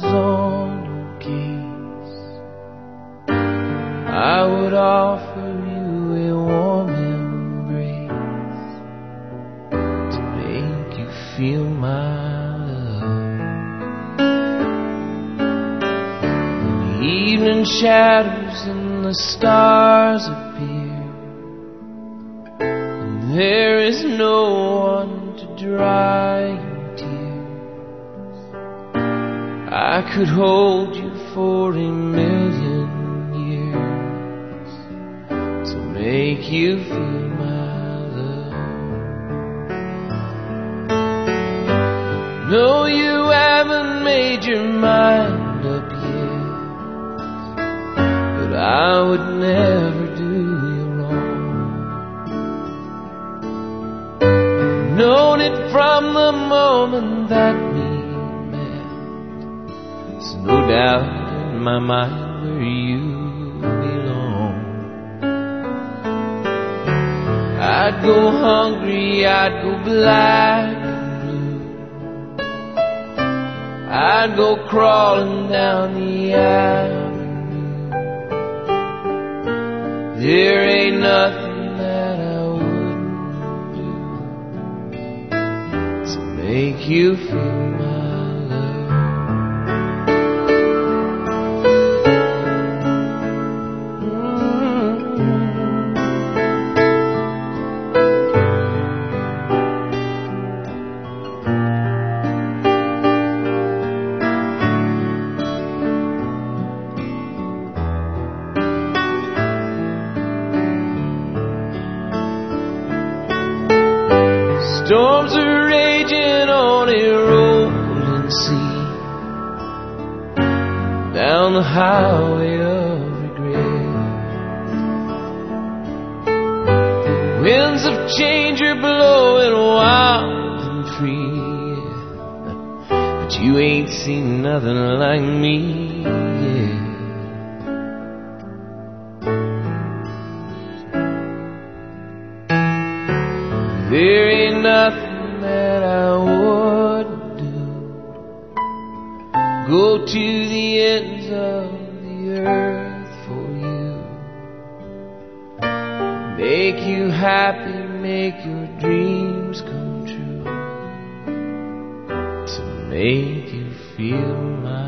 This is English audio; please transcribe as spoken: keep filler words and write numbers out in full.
on your case, I would offer you a warm embrace to make you feel my love. When the evening shadows and the stars appear, and there is no one to dry your tears, I could hold you for a million years to make you feel my love. No, you haven't made your mind up yet, but I would never do you wrong. I've known it from the moment that we no doubt in my mind where you belong. I'd go hungry, I'd go black and blue, I'd go crawling down the avenue. There ain't nothing that I wouldn't do to make you feel my storms are raging on a rolling sea, down the highway of regret. The winds of change are blowing wild and free, but you ain't seen nothing like me yet. There ain't nothing that I wouldn't do. Go to the ends of the earth for you. Make you happy, make your dreams come true, to make you feel my